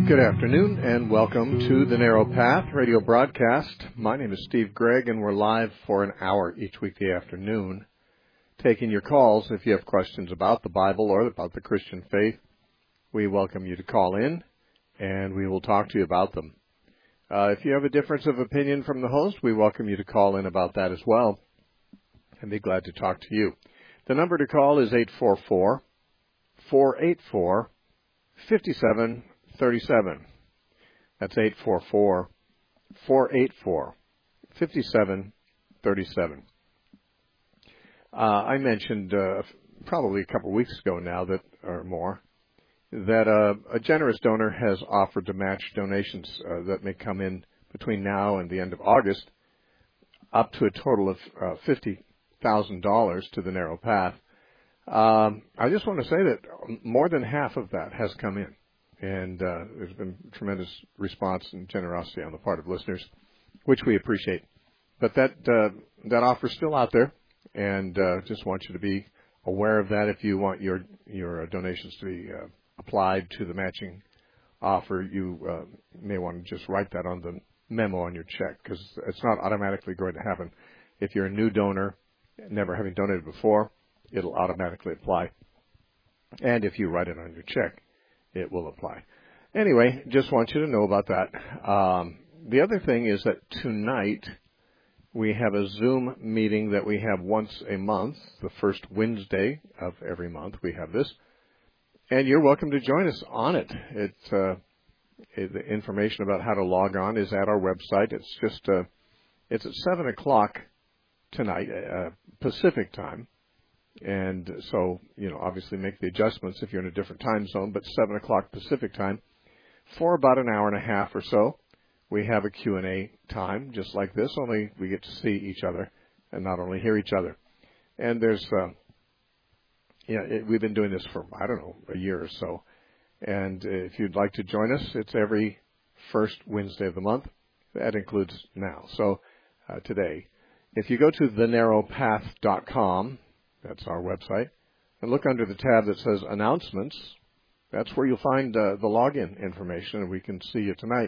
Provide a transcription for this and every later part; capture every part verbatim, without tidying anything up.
Good afternoon and welcome to the Narrow Path radio broadcast. My name is Steve Gregg and we're live for an hour each weekday afternoon, taking your calls if you have questions about the Bible or about the Christian faith. We welcome you to call in and we will talk to you about them. Uh, if you have a difference of opinion from the host, we welcome you to call in about that as well and be glad to talk to you. The number to call is eight four four, four eight four, five seven thirty-seven. That's eight four four, four eight four, five seven thirty-seven. Uh, I mentioned uh, probably a couple of weeks ago now that, or more, that uh, a generous donor has offered to match donations uh, that may come in between now and the end of August up to a total of uh, fifty thousand dollars to the Narrow Path. Um, I just want to say that more than half of that has come in. And uh, there's been tremendous response and generosity on the part of listeners, which we appreciate. But that uh, that offer is still out there, and uh, just want you to be aware of that. If you want your your donations to be uh, applied to the matching offer, you uh, may want to just write that on the memo on your check, because it's not automatically going to happen. If you're a new donor, never having donated before, it'll automatically apply. And if you write it on your check, it will apply. Anyway, just want you to know about that. Um, the other thing is that tonight we have a Zoom meeting that we have once a month, the first Wednesday of every month we have this. And you're welcome to join us on it. It's, uh, it, the information about how to log on is at our website. It's just, uh, it's at seven o'clock tonight, uh, Pacific time. And so, you know, obviously make the adjustments if you're in a different time zone, but seven o'clock Pacific time for about an hour and a half or so. We have a Q and A time just like this, only we get to see each other and not only hear each other. And there's, uh, yeah, it, we've been doing this for, I don't know, a year or so. And if you'd like to join us, it's every first Wednesday of the month. That includes now. So uh, today, if you go to the narrow path dot com, that's our website, and look under the tab that says Announcements. That's where you'll find uh, the login information, and we can see you tonight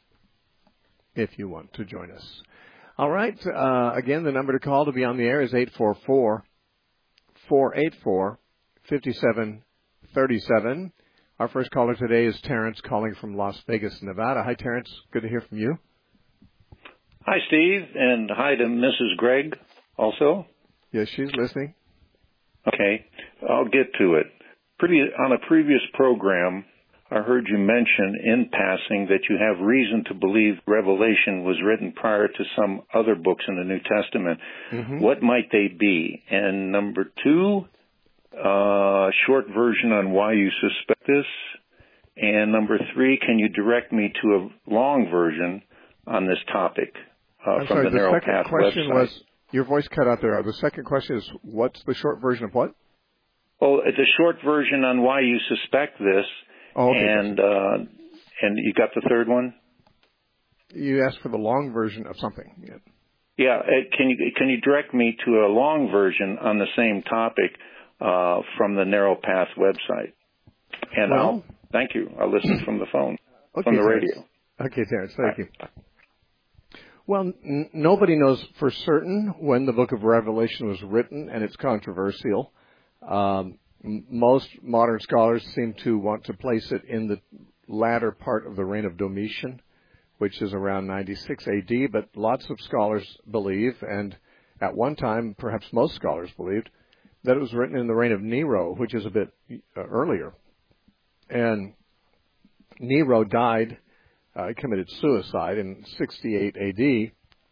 if you want to join us. All right. Uh, again, the number to call to be on the air is eight four four, four eight four, five seven three seven. Our first caller today is Terrence, calling from Las Vegas, Nevada. Hi, Terrence. Good to hear from you. Hi, Steve, and hi to Missus Gregg also. Yes, she's listening. Okay, I'll get to it. Pretty, on a previous program, I heard you mention in passing that you have reason to believe Revelation was written prior to some other books in the New Testament. Mm-hmm. What might they be? And number two, uh, short version on why you suspect this. And number three, can you direct me to a long version on this topic uh, I'm from sorry, the Narrow Path website? The second question was, your voice cut out there. The second question is, what's the short version of what? Oh, the short version on why you suspect this. Oh, okay. And uh, and you got the third one? You asked for the long version of something. Yeah. Yeah. Uh, can you can you direct me to a long version on the same topic uh, from the Narrow Path website? And well, I'll thank you. I'll listen from the phone, okay, from the Terrence. radio. Okay, Terrence. Thank Bye. you. Well, n- nobody knows for certain when the book of Revelation was written, and it's controversial. Um, m- most modern scholars seem to want to place it in the latter part of the reign of Domitian, which is around ninety-six A D, but lots of scholars believe, and at one time, perhaps most scholars believed, that it was written in the reign of Nero, which is a bit uh, earlier. And Nero died Uh, committed suicide in sixty-eight A D.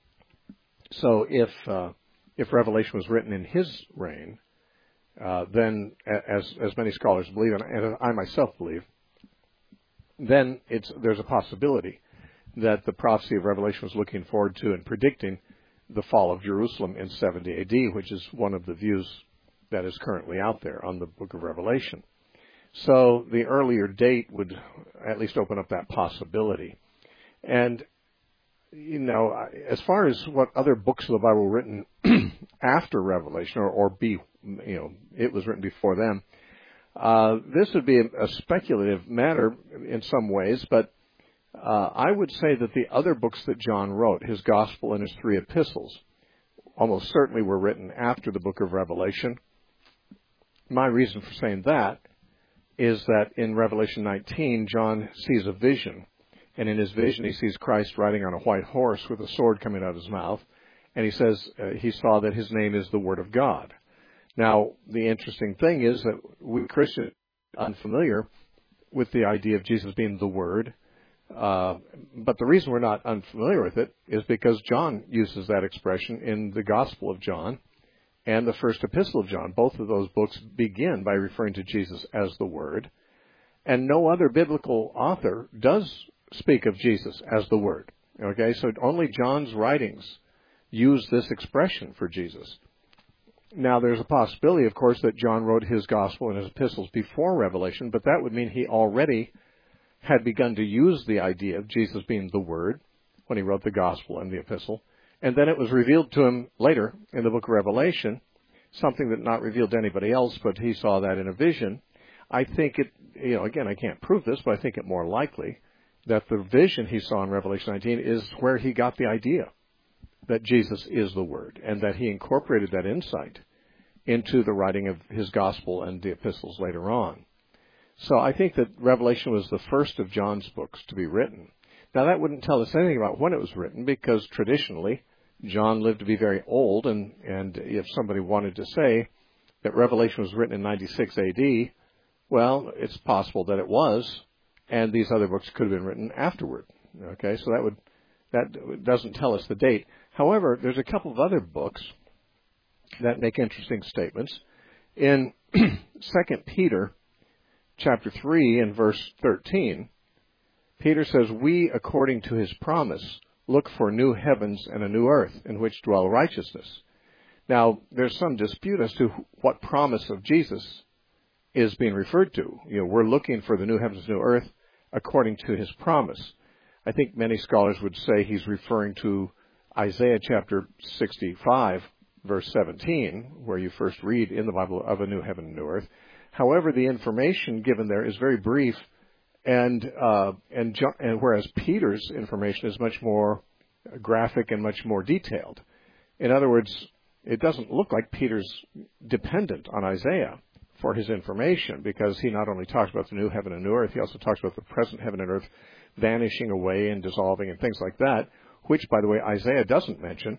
So if uh, if Revelation was written in his reign, uh, then as as many scholars believe, and, and I myself believe, then it's there's a possibility that the prophecy of Revelation was looking forward to and predicting the fall of Jerusalem in seventy A D, which is one of the views that is currently out there on the book of Revelation. So the earlier date would at least open up that possibility. And, you know, as far as what other books of the Bible were written after Revelation, or, or be, you know, it was written before them, Uh, this would be a, a speculative matter in some ways, but uh, I would say that the other books that John wrote, his Gospel and his three epistles, almost certainly were written after the book of Revelation. My reason for saying that is that in Revelation nineteen, John sees a vision, and in his vision he sees Christ riding on a white horse with a sword coming out of his mouth, and he says uh, he saw that his name is the Word of God. Now, the interesting thing is that we Christians are unfamiliar with the idea of Jesus being the Word, uh, but the reason we're not unfamiliar with it is because John uses that expression in the Gospel of John and the first epistle of John. Both of those books begin by referring to Jesus as the Word, and no other biblical author does speak of Jesus as the Word. Okay, so only John's writings use this expression for Jesus. Now, there's a possibility, of course, that John wrote his gospel and his epistles before Revelation, but that would mean he already had begun to use the idea of Jesus being the Word when he wrote the gospel and the epistle. And then it was revealed to him later in the book of Revelation, something that not revealed to anybody else, but he saw that in a vision. I think it, you know, again, I can't prove this, but I think it more likely that the vision he saw in Revelation nineteen is where he got the idea that Jesus is the Word, and that he incorporated that insight into the writing of his gospel and the epistles later on. So I think that Revelation was the first of John's books to be written. Now, that wouldn't tell us anything about when it was written, because traditionally John lived to be very old, and, and if somebody wanted to say that Revelation was written in ninety-six A D, well, it's possible that it was, and these other books could have been written afterward. Okay, so that would that doesn't tell us the date. However, there's a couple of other books that make interesting statements. In Second Peter chapter three and verse thirteen, Peter says, "We, according to his promise, look for new heavens and a new earth in which dwell righteousness." Now, there's some dispute as to what promise of Jesus is being referred to. You know, we're looking for the new heavens and new earth according to his promise. I think many scholars would say he's referring to Isaiah chapter sixty-five, verse seventeen, where you first read in the Bible of a new heaven and new earth. However, the information given there is very brief, and uh, and, and whereas Peter's information is much more graphic and much more detailed. In other words, it doesn't look like Peter's dependent on Isaiah for his information, because he not only talks about the new heaven and new earth, he also talks about the present heaven and earth vanishing away and dissolving and things like that, which, by the way, Isaiah doesn't mention.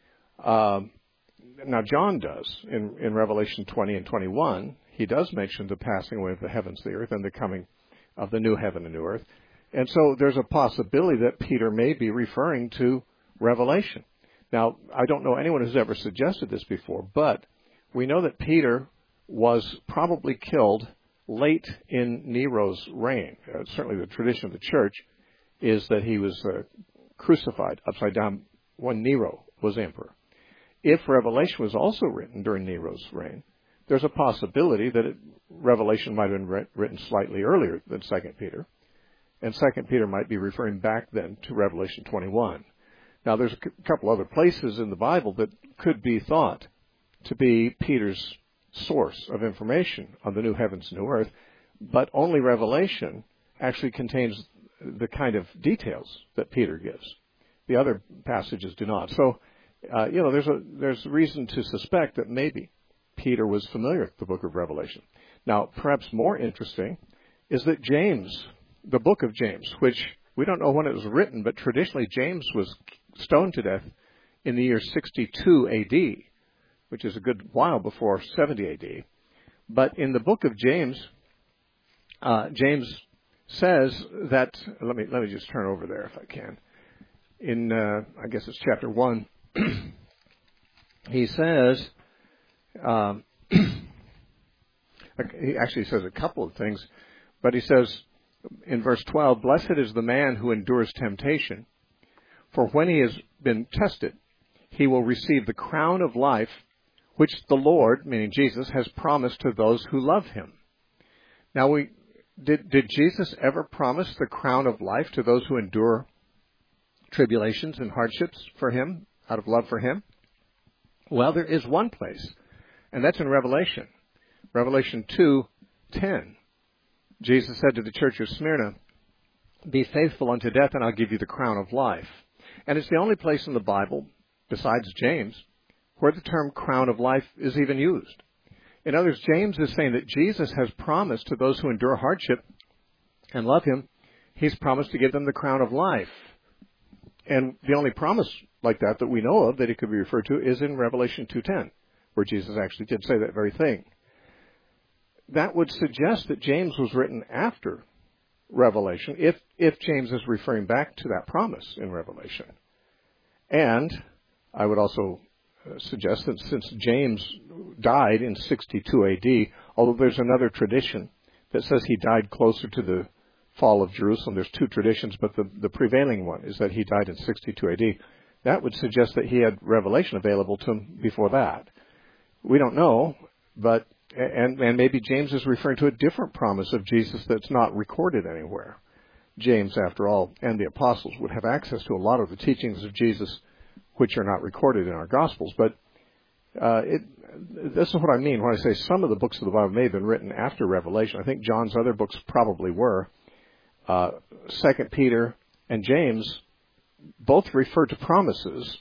Um, now, John does. In, in Revelation twenty and twenty-one, he does mention the passing away of the heavens, the earth, and the coming of the new heaven and new earth. And so there's a possibility that Peter may be referring to Revelation. Now, I don't know anyone who's ever suggested this before, but we know that Peter was probably killed late in Nero's reign. Uh, certainly the tradition of the church is that he was uh, crucified upside down when Nero was emperor. If Revelation was also written during Nero's reign, there's a possibility that it, Revelation might have been re- written slightly earlier than Second Peter, and Second Peter might be referring back then to Revelation twenty-one. Now, there's a c- couple other places in the Bible that could be thought to be Peter's source of information on the new heavens and new earth, but only Revelation actually contains the kind of details that Peter gives. The other passages do not. So, uh, you know, there's a there's reason to suspect that maybe Peter was familiar with the book of Revelation. Now, perhaps more interesting is that James, the book of James, which we don't know when it was written, but traditionally James was stoned to death in the year sixty-two A D, which is a good while before seventy A D. But in the book of James, uh, James says that, let me let me just turn over there if I can. In, uh, I guess it's chapter one, he says, um, he actually says a couple of things, but he says in verse twelve, "Blessed is the man who endures temptation, for when he has been tested, he will receive the crown of life which the Lord," meaning Jesus, "has promised to those who love him." Now, we did, did Jesus ever promise the crown of life to those who endure tribulations and hardships for him, out of love for him? Well, there is one place, and that's in Revelation. Revelation two ten. Jesus said to the church of Smyrna, "Be faithful unto death, and I'll give you the crown of life." And it's the only place in the Bible, besides James, where the term crown of life is even used. In other words, James is saying that Jesus has promised to those who endure hardship and love him, he's promised to give them the crown of life. And the only promise like that that we know of that it could be referred to is in Revelation two ten, where Jesus actually did say that very thing. That would suggest that James was written after Revelation, if if James is referring back to that promise in Revelation. And I would also suggest that since James died in sixty-two A D, although there's another tradition that says he died closer to the fall of Jerusalem, there's two traditions, but the, the prevailing one is that he died in sixty-two A D. That would suggest that he had Revelation available to him before that. We don't know, but and, and maybe James is referring to a different promise of Jesus that's not recorded anywhere. James, after all, and the apostles would have access to a lot of the teachings of Jesus which are not recorded in our Gospels. But uh, it, this is what I mean when I say some of the books of the Bible may have been written after Revelation. I think John's other books probably were. Uh, Second Peter and James both refer to promises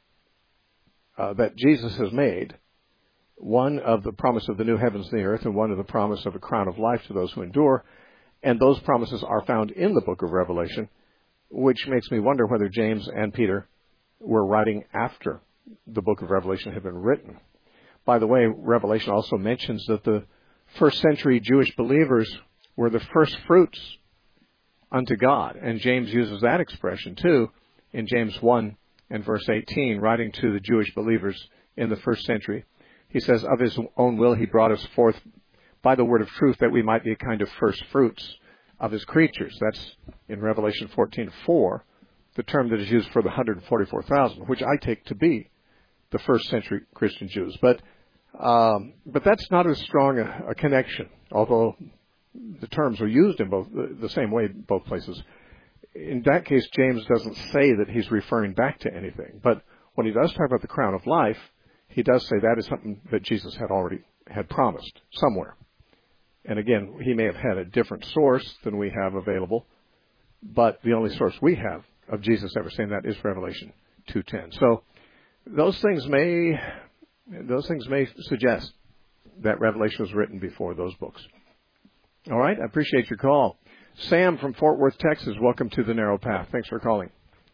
uh, that Jesus has made. One of the promise of the new heavens and the earth, and one of the promise of a crown of life to those who endure. And those promises are found in the book of Revelation, which makes me wonder whether James and Peter were writing after the book of Revelation had been written. By the way, Revelation also mentions that the first century Jewish believers were the first fruits unto God. And James uses that expression too in James one and verse eighteen, writing to the Jewish believers in the first century. He says, "Of his own will he brought us forth by the word of truth, that we might be a kind of first fruits of his creatures." That's in Revelation fourteen four, the term that is used for the one hundred forty-four thousand, which I take to be the first century Christian Jews. But um, but that's not as strong a, a connection, although the terms are used in both the, the same way in both places. In that case, James doesn't say that he's referring back to anything. But when he does talk about the crown of life, he does say that is something that Jesus had already had promised somewhere. And again, he may have had a different source than we have available, but the only source we have of Jesus ever saying that is Revelation two ten. So those things may those things may suggest that Revelation was written before those books. All right, I appreciate your call. Sam from Fort Worth, Texas, welcome to the Narrow Path. Thanks for calling.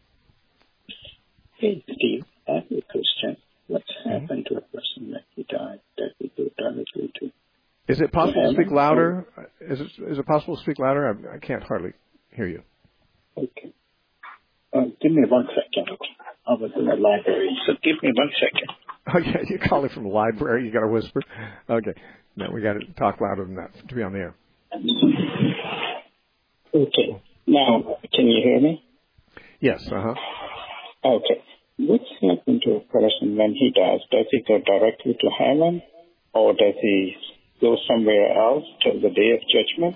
Hey, Steve, I have a question. What happened to a person that he died that we go directly to? Is it possible to speak louder? Is it, is it possible to speak louder? I, I can't hardly hear you. Okay. Uh, give me one second. I was in the library, so give me one second. Oh, yeah, you're calling from the library. You got to whisper. Okay. No, we got to talk louder than that to be on the air. Okay. Now, can you hear me? Yes. Uh-huh. Okay. What's happened to a person when he dies? Does he go directly to heaven, or does he go somewhere else till the day of judgment?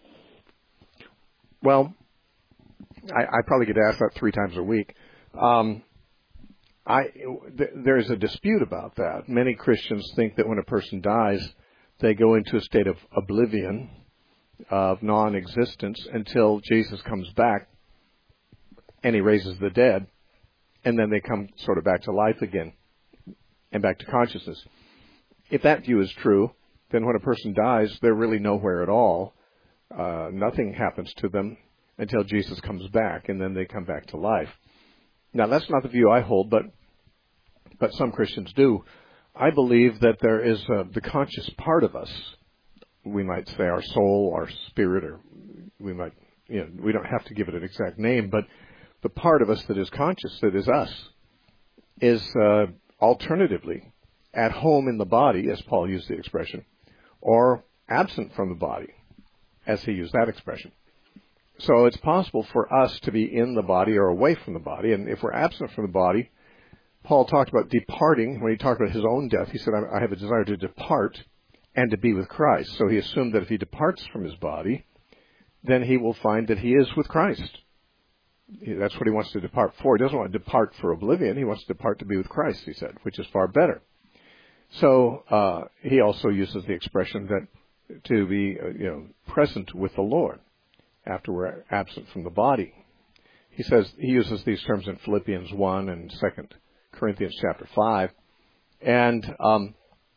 Well, I, I probably get asked that three times a week. Um, I th- there's a dispute about that. Many Christians think that when a person dies, they go into a state of oblivion, of non-existence, until Jesus comes back and he raises the dead, and then they come sort of back to life again and back to consciousness. If that view is true, then when a person dies, they're really nowhere at all. Uh, nothing happens to them until Jesus comes back, and then they come back to life. Now, that's not the view I hold, but but some Christians do. I believe that there is uh, the conscious part of us. We might say our soul, our spirit, or we might, you know, we don't have to give it an exact name, but the part of us that is conscious, that is us, is uh, alternatively at home in the body, as Paul used the expression, or absent from the body, as he used that expression. So it's possible for us to be in the body or away from the body, and if we're absent from the body, Paul talked about departing. When he talked about his own death, he said, I have a desire to depart and to be with Christ. So he assumed that if he departs from his body, then he will find that he is with Christ. That's what he wants to depart for. He doesn't want to depart for oblivion. He wants to depart to be with Christ, he said, which is far better. So uh, he also uses the expression that to be, uh, you know, present with the Lord after we're absent from the body. He says, he uses these terms in Philippians one and Second Corinthians chapter five. And um,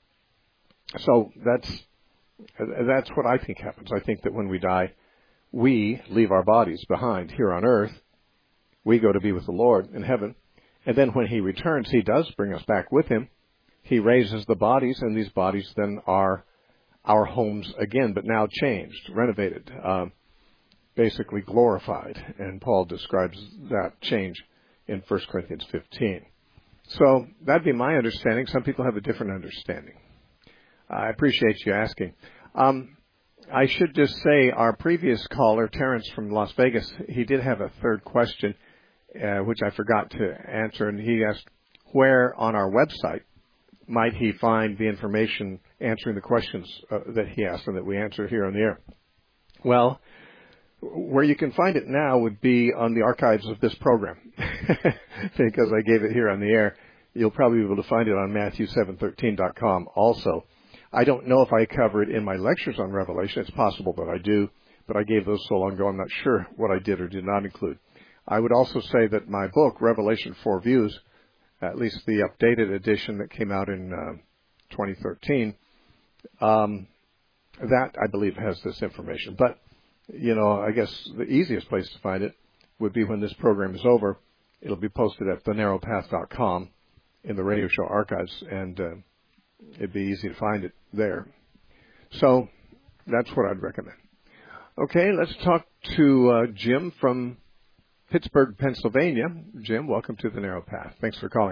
so that's that's what I think happens. I think that when we die, we leave our bodies behind here on earth. We go to be with the Lord in heaven. And then when he returns, he does bring us back with him. He raises the bodies, and these bodies then are our homes again, but now changed, renovated, uh, basically glorified. And Paul describes that change in First Corinthians fifteen. So that'd be my understanding. Some people have a different understanding. I appreciate you asking. Um, I should just say our previous caller, Terrence from Las Vegas, he did have a third question, uh, which I forgot to answer, and he asked where on our website might he find the information answering the questions uh, that he asked and that we answer here on the air. Well, where you can find it now would be on the archives of this program, because I gave it here on the air. You'll probably be able to find it on Matthew seven thirteen dot com also. I don't know if I cover it in my lectures on Revelation. It's possible that I do, but I gave those so long ago I'm not sure what I did or did not include. I would also say that my book, Revelation Four Views, at least the updated edition that came out in uh, twenty thirteen, um, that I believe has this information. But, you know, I guess the easiest place to find it would be when this program is over. It'll be posted at the narrow path dot com in the radio show archives, and uh, it'd be easy to find it there. So that's what I'd recommend. Okay, let's talk to uh, Jim from Pittsburgh, Pennsylvania. Jim, welcome to the Narrow Path. Thanks for calling.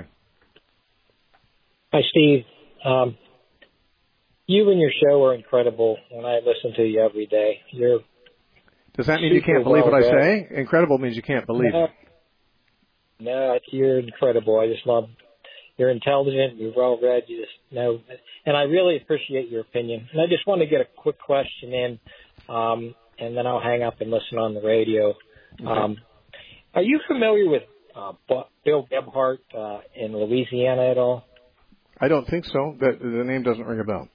Hi, Steve. Um, you and your show are incredible, and I listen to you every day. You're Does that mean you can't believe what I say? Incredible means you can't believe no, it. No, you're incredible. I just love. You're intelligent. You're well read. You just know, and I really appreciate your opinion. And I just want to get a quick question in, um, and then I'll hang up and listen on the radio. Okay. Um, are you familiar with uh, Bill Gebhardt uh, in Louisiana at all? I don't think so. The, the name doesn't ring a bell.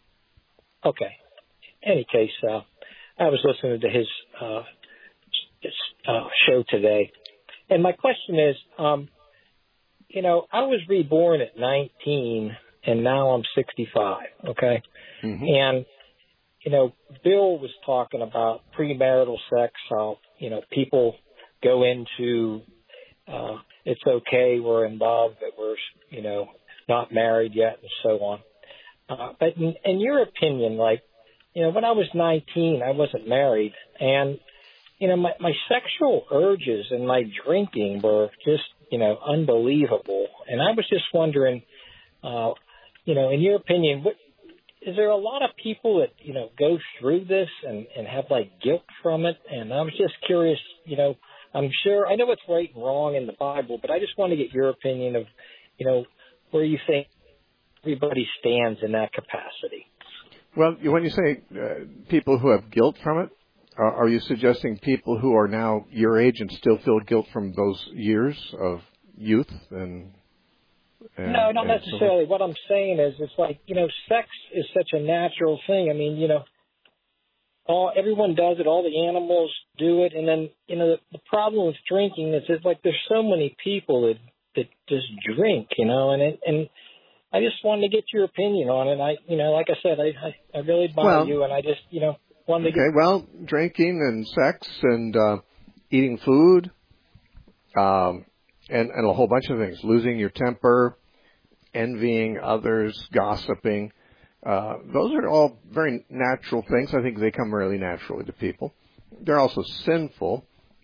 Okay. Any case, uh, I was listening to his, uh, his uh, show today, and my question is, um, you know, I was reborn at nineteen, and now I'm sixty-five, okay? Mm-hmm. And, you know, Bill was talking about premarital sex, how, you know, people go into, uh, it's okay, we're in love, but we're, you know, not married yet, and so on. Uh, but in, in your opinion, like, you know, when I was nineteen, I wasn't married, and, you know, my, my sexual urges and my drinking were just, you know, unbelievable. And I was just wondering, uh, you know, in your opinion, what, is there a lot of people that, you know, go through this and, and have, like, guilt from it? And I was just curious, you know, I'm sure, I know it's right and wrong in the Bible, but I just want to get your opinion of, you know, where you think everybody stands in that capacity. Well, when you say uh, people who have guilt from it, are, are you suggesting people who are now your age and still feel guilt from those years of youth? And, and No, not and necessarily. So what I'm saying is it's like, you know, sex is such a natural thing. I mean, you know, all everyone does it. All the animals do it. And then, you know, the, the problem with drinking is it's like there's so many people that, that just drink, you know, and it, and I just wanted to get your opinion on it. I, you know, like I said, I, I, I really admire well, you, and I just, you know, wanted to okay, get... well, drinking and sex and uh, eating food um, and, and a whole bunch of things, losing your temper, envying others, gossiping, uh, those are all very natural things. I think they come really naturally to people. They're also sinful.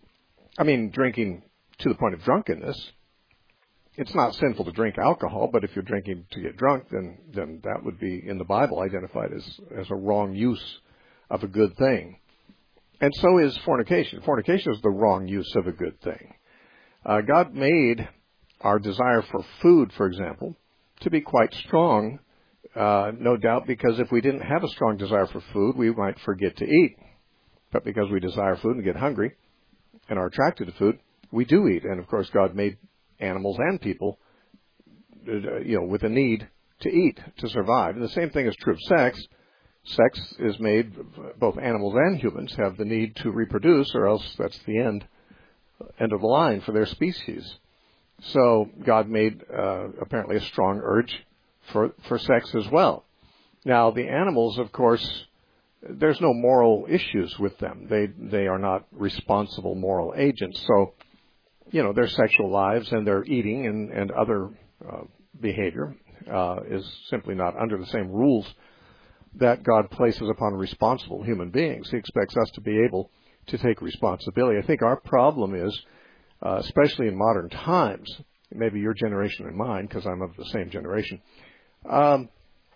I mean, drinking to the point of drunkenness. It's not sinful to drink alcohol, but if you're drinking to get drunk, then then that would be, in the Bible, identified as, as a wrong use of a good thing. And so is fornication. Fornication is the wrong use of a good thing. Uh, God made our desire for food, for example, to be quite strong, uh, no doubt, because if we didn't have a strong desire for food, we might forget to eat. But because we desire food and get hungry and are attracted to food, we do eat. And, of course, God made animals and people, you know, with a need to eat, to survive. And the same thing is true of sex. Sex is made, both animals and humans have the need to reproduce, or else that's the end, end of the line for their species. So God made uh, apparently a strong urge for, for sex as well. Now, the animals, of course, there's no moral issues with them. They they are not responsible moral agents. So, you know, their sexual lives and their eating and, and other uh, behavior uh, is simply not under the same rules that God places upon responsible human beings. He expects us to be able to take responsibility. I think our problem is, uh, especially in modern times, maybe your generation and mine, because I'm of the same generation, um,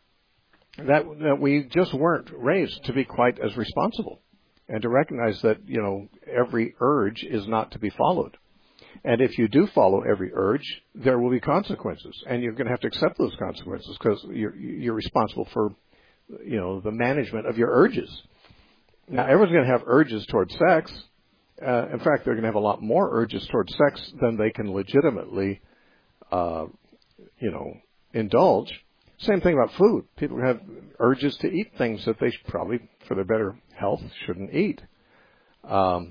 that, that we just weren't raised to be quite as responsible and to recognize that, you know, every urge is not to be followed. And if you do follow every urge, there will be consequences, and you're going to have to accept those consequences because you're, you're responsible for, you know, the management of your urges. Now, everyone's going to have urges towards sex. Uh, in fact, they're going to have a lot more urges towards sex than they can legitimately, uh, you know, indulge. Same thing about food. People have urges to eat things that they should probably, for their better health, shouldn't eat. Um,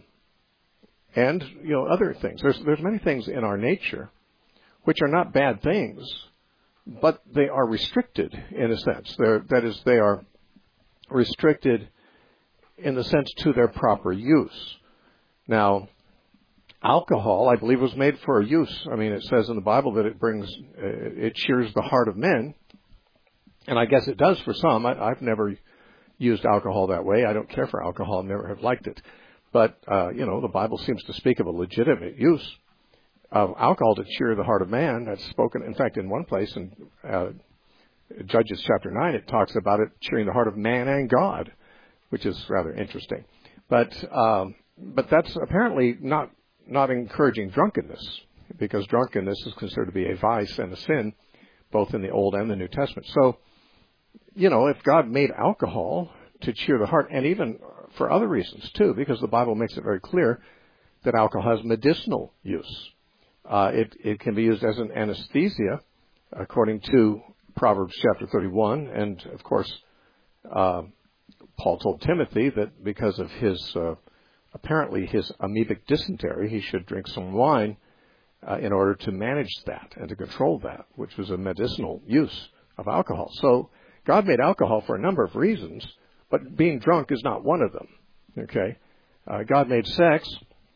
and, you know, other things. There's, there's many things in our nature which are not bad things, but they are restricted in a sense. They're, that is, they are restricted in the sense to their proper use. Now, alcohol, I believe, was made for use. I mean, it says in the Bible that it brings, uh, it cheers the heart of men. And I guess it does for some. I, I've never used alcohol that way. I don't care for alcohol. Never have liked it. But, uh, you know, the Bible seems to speak of a legitimate use of alcohol to cheer the heart of man. That's spoken, in fact, in one place in uh, Judges chapter nine, it talks about it cheering the heart of man and God, which is rather interesting. But um, but that's apparently not not encouraging drunkenness, because drunkenness is considered to be a vice and a sin, both in the Old and the New Testament. So, you know, if God made alcohol to cheer the heart, and even for other reasons too, because the Bible makes it very clear that alcohol has medicinal use. Uh, it, it can be used as an anesthesia, according to Proverbs chapter thirty-one. And, of course, uh, Paul told Timothy that because of his, uh, apparently his amoebic dysentery, he should drink some wine uh, in order to manage that and to control that, which was a medicinal use of alcohol. So God made alcohol for a number of reasons, but being drunk is not one of them. Okay? Uh, God made sex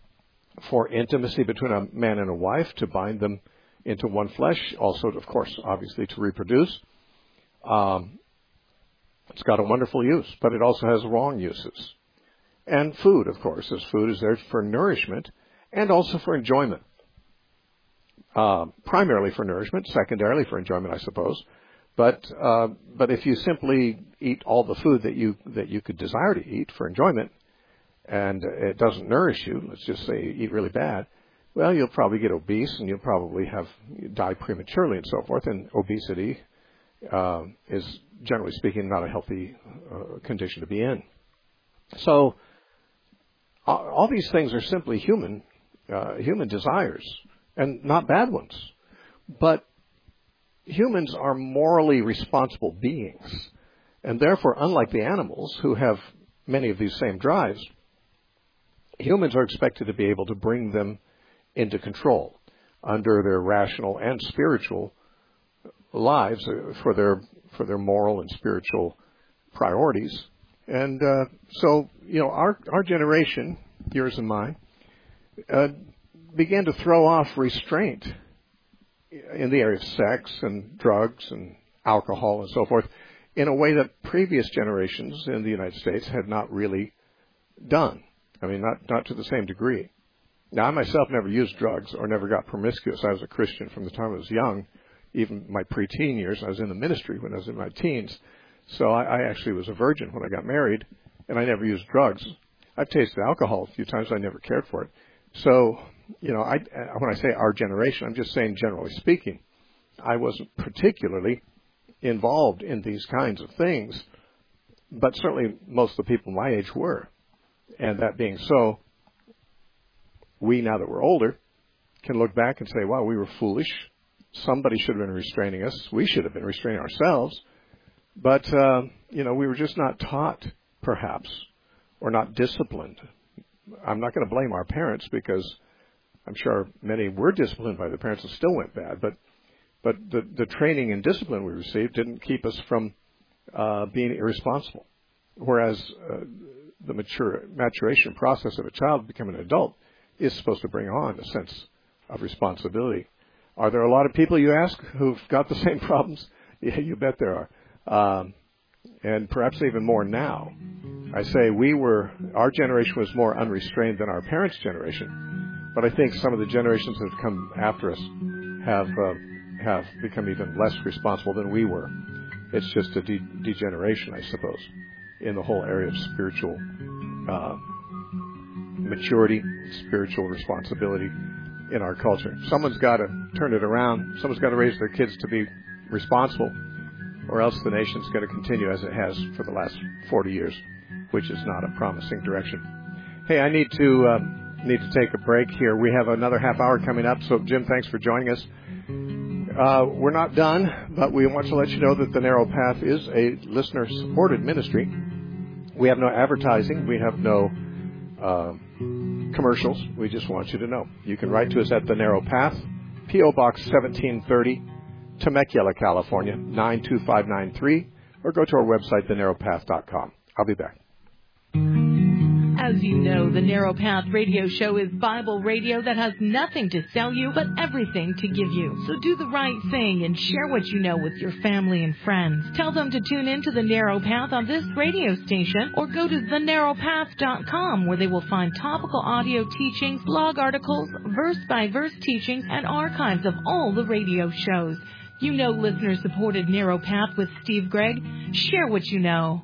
for intimacy between a man and a wife, to bind them into one flesh, also, of course, obviously to reproduce. Um, it's got a wonderful use, but it also has wrong uses. And food, of course, as food is there for nourishment and also for enjoyment. Uh, primarily for nourishment, secondarily for enjoyment, I suppose. But uh, but if you simply eat all the food that you that you could desire to eat for enjoyment, and it doesn't nourish you, let's just say you eat really bad, well, you'll probably get obese, and you'll probably have die prematurely and so forth. And obesity uh, is, generally speaking, not a healthy uh, condition to be in. So all these things are simply human uh, human desires, and not bad ones. But humans are morally responsible beings, and therefore, unlike the animals who have many of these same drives, humans are expected to be able to bring them into control under their rational and spiritual lives for their for their moral and spiritual priorities. And uh, so, you know, our our generation, yours and mine, uh, began to throw off restraint in the area of sex and drugs and alcohol and so forth in a way that previous generations in the United States had not really done. I mean, not, not to the same degree. Now, I myself never used drugs or never got promiscuous. I was a Christian from the time I was young, even my preteen years. I was in the ministry when I was in my teens. So I, I actually was a virgin when I got married, and I never used drugs. I've tasted alcohol a few times. I never cared for it. So, you know, I, when I say our generation, I'm just saying generally speaking. I wasn't particularly involved in these kinds of things, but certainly most of the people my age were. And that being so, we, now that we're older, can look back and say, wow, we were foolish. Somebody should have been restraining us. We should have been restraining ourselves. But, uh, you know, we were just not taught, perhaps, or not disciplined. I'm not going to blame our parents because I'm sure many were disciplined by their parents and still went bad. But but the, the training and discipline we received didn't keep us from uh, being irresponsible. Whereas uh, the mature, maturation process of a child becoming an adult is supposed to bring on a sense of responsibility. Are there a lot of people, you ask, who've got the same problems? Yeah, you bet there are. Um, and perhaps even more now. I say we were, our generation was more unrestrained than our parents' generation. But I think some of the generations that have come after us have uh, have become even less responsible than we were. It's just a de- degeneration, I suppose, in the whole area of spiritual uh, maturity, spiritual responsibility in our culture. Someone's got to turn it around. Someone's got to raise their kids to be responsible, or else the nation's going to continue as it has for the last forty years, which is not a promising direction. Hey, I need to uh, need to take a break here. We have another half hour coming up, so Jim, thanks for joining us. Uh, we're not done, but we want to let you know that The Narrow Path is a listener-supported ministry. We have no advertising. We have no uh, commercials. We just want you to know. You can write to us at The Narrow Path, P O Box seventeen thirty, Temecula, California, nine two five nine three, or go to our website, the narrow path dot com. I'll be back. As you know, the Narrow Path radio show is Bible radio that has nothing to sell you, but everything to give you. So do the right thing and share what you know with your family and friends. Tell them to tune in to the Narrow Path on this radio station, or go to the narrow path dot com, where they will find topical audio teachings, blog articles, verse-by-verse teachings, and archives of all the radio shows. You know listener-supported Narrow Path with Steve Gregg. Share what you know.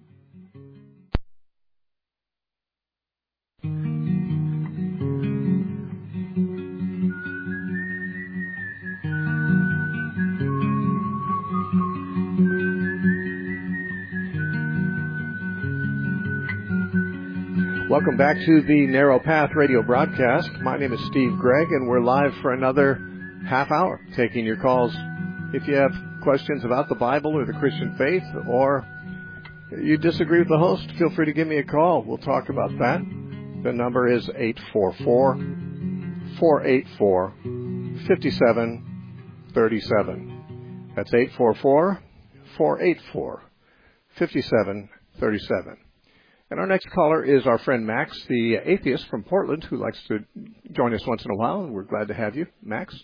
Welcome back to the Narrow Path radio broadcast. My name is Steve Gregg, and we're live for another half hour, taking your calls. If you have questions about the Bible or the Christian faith, or you disagree with the host, feel free to give me a call. We'll talk about that. The number is eight four four, four eight four, five seven three seven. That's eight four four, four eight four, five seven three seven. And our next caller is our friend Max, the atheist from Portland, who likes to join us once in a while, and we're glad to have you. Max,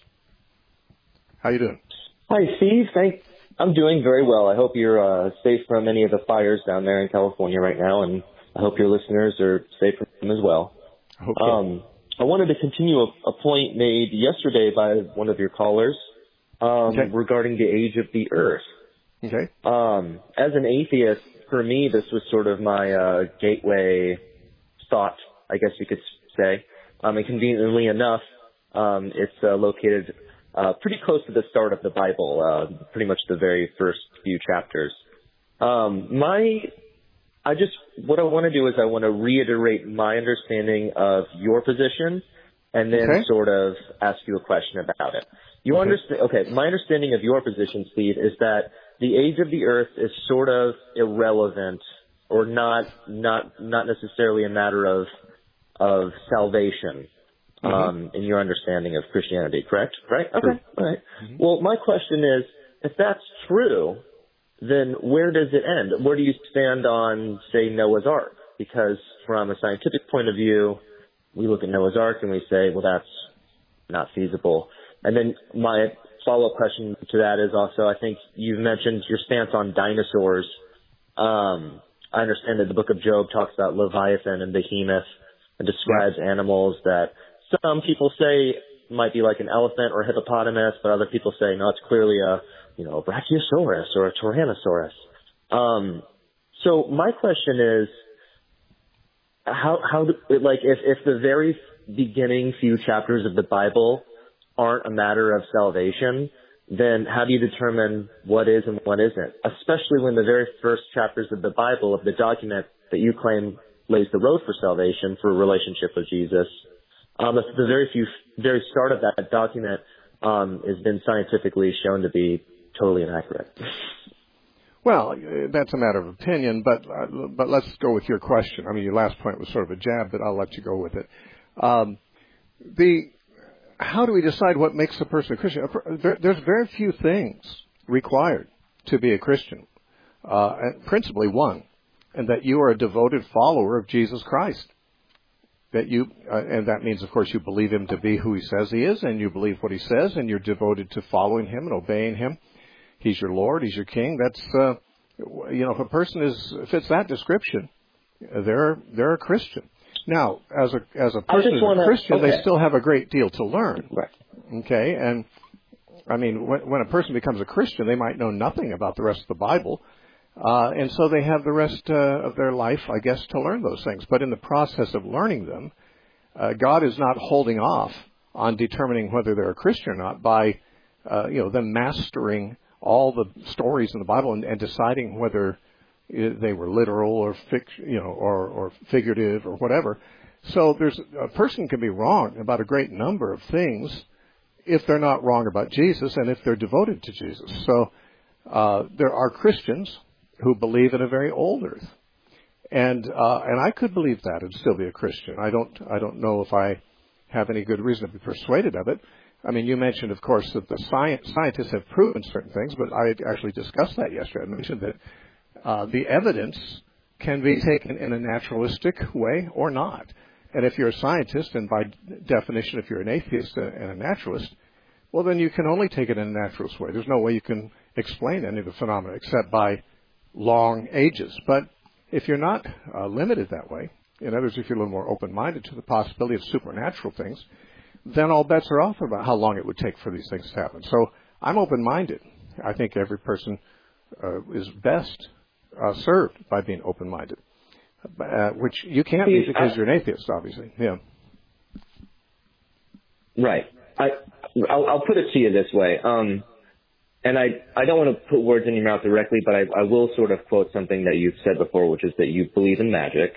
how you doing? Hi, Steve. Thanks. I'm doing very well. I hope you're uh, safe from any of the fires down there in California right now, and I hope your listeners are safe from them as well. I hope so. Um, I wanted to continue a, a point made yesterday by one of your callers um, okay. regarding the age of the earth. Okay. Um, as an atheist, for me, this was sort of my uh, gateway thought, I guess you could say. Um, and conveniently enough, um, it's uh, located uh, pretty close to the start of the Bible, uh, pretty much the very first few chapters. Um, my, I just, what I want to do is I want to reiterate my understanding of your position, and then okay. sort of ask you a question about it. You okay. understand? Okay, my understanding of your position, Steve, is that the age of the earth is sort of irrelevant, or not, not, not necessarily a matter of, of salvation, mm-hmm. um, in your understanding of Christianity, correct? Right? Okay. True. All right. Mm-hmm. Well, my question is, if that's true, then where does it end? Where do you stand on, say, Noah's Ark? Because from a scientific point of view, we look at Noah's Ark and we say, well, that's not feasible. And then my follow-up question to that is also, I think you've mentioned your stance on dinosaurs. Um, I understand that the book of Job talks about Leviathan and Behemoth and describes yeah. animals that some people say might be like an elephant or a hippopotamus, but other people say, no, it's clearly a, you know, a Brachiosaurus or a Tyrannosaurus. Um, so my question is, how, how, like, if, if the very beginning few chapters of the Bible aren't a matter of salvation, then how do you determine what is and what isn't? Especially when the very first chapters of the Bible, of the document that you claim lays the road for salvation, for a relationship with Jesus, um, the, the very few, very start of that document um, has been scientifically shown to be totally inaccurate. Well, that's a matter of opinion, but uh, but let's go with your question. I mean, your last point was sort of a jab, but I'll let you go with it. Um, the how do we decide what makes a person a Christian? There, there's very few things required to be a Christian, uh, and principally one, and that you are a devoted follower of Jesus Christ. That you, uh, and that means, of course, you believe him to be who he says he is, and you believe what he says, and you're devoted to following him and obeying him. He's your Lord, he's your King. That's, uh, you know, if a person is fits that description, they're they're a Christian. Now, as a as a person who's a Christian, okay. They still have a great deal to learn. Right. Okay, and I mean, when, when a person becomes a Christian, they might know nothing about the rest of the Bible. Uh, and so they have the rest uh, of their life, I guess, to learn those things. But in the process of learning them, uh, God is not holding off on determining whether they're a Christian or not by, uh, you know, them mastering all the stories in the Bible and, and deciding whether they were literal or fic- you know, or, or figurative or whatever. So there's a person can be wrong about a great number of things if they're not wrong about Jesus and if they're devoted to Jesus. So uh, there are Christians who believe in a very old earth, and uh, and I could believe that and still be a Christian. I don't I don't know if I have any good reason to be persuaded of it. I mean, you mentioned, of course, that the science, scientists have proven certain things, but I actually discussed that yesterday. I mentioned that uh, the evidence can be taken in a naturalistic way or not. And if you're a scientist, and by definition, if you're an atheist and a naturalist, well, then you can only take it in a naturalist way. There's no way you can explain any of the phenomena except by long ages. But if you're not uh, limited that way, in other words, if you're a little more open-minded to the possibility of supernatural things, then all bets are off about how long it would take for these things to happen. So I'm open-minded. I think every person uh, is best uh, served by being open-minded, uh, which you can't be because you're an atheist, obviously. Yeah. Right. I, I'll, I'll put it to you this way. Um, and I, I don't want to put words in your mouth directly, but I, I will sort of quote something that you've said before, which is that you believe in magic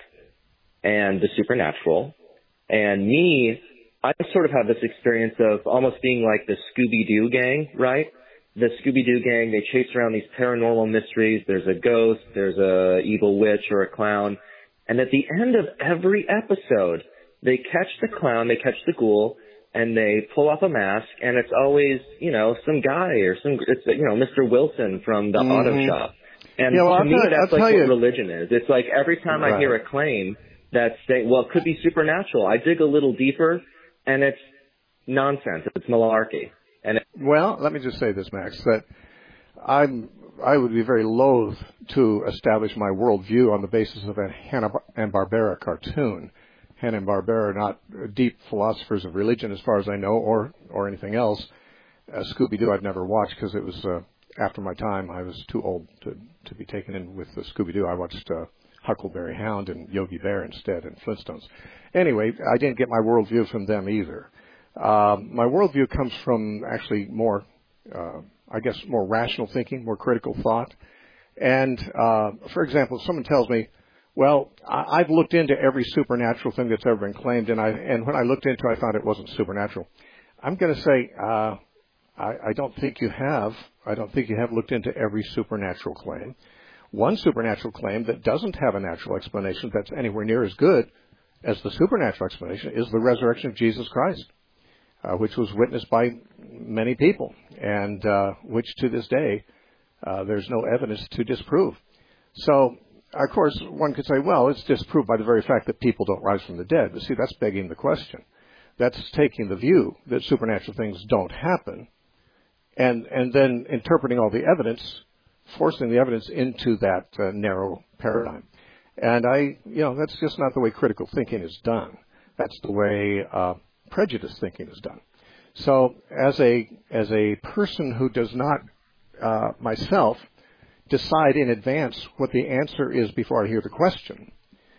and the supernatural. And me, I sort of have this experience of almost being like the Scooby-Doo gang, right? The Scooby-Doo gang, they chase around these paranormal mysteries. There's a ghost, there's a evil witch or a clown. And at the end of every episode, they catch the clown, they catch the ghoul, and they pull off a mask, and it's always, you know, some guy or some, it's, you know, Mister Wilson from the mm-hmm. auto shop. And yeah, well, to me, you, that's I'll like what you. religion is. It's like every time right. I hear a claim that's saying, well, it could be supernatural, I dig a little deeper, and it's nonsense. It's malarkey. And it, well, let me just say this, Max, that I'm, I would be very loath to establish my worldview on the basis of a Hanna-Barbera cartoon. Hanna-Barbera are not deep philosophers of religion as far as I know, or, or anything else. Uh, Scooby-Doo I've never watched because it was uh, after my time. I was too old to, to be taken in with the Scooby-Doo. I watched uh, Huckleberry Hound and Yogi Bear instead and Flintstones. Anyway, I didn't get my worldview from them either. Uh, my worldview comes from actually more, uh, I guess, more rational thinking, more critical thought. And, uh, for example, if someone tells me, well, I've looked into every supernatural thing that's ever been claimed, and I and when I looked into it, I found it wasn't supernatural. I'm going to say, uh, I, I don't think you have. I don't think you have looked into every supernatural claim. One supernatural claim that doesn't have a natural explanation that's anywhere near as good as the supernatural explanation is the resurrection of Jesus Christ, uh, which was witnessed by many people, and uh, which to this day uh, there's no evidence to disprove. So, of course, one could say, well, it's disproved by the very fact that people don't rise from the dead. But see, that's begging the question. That's taking the view that supernatural things don't happen, and and then interpreting all the evidence, forcing the evidence into that uh, narrow paradigm. And I, you know, that's just not the way critical thinking is done. That's the way uh, prejudice thinking is done. So, as a as a person who does not uh, myself decide in advance what the answer is before I hear the question,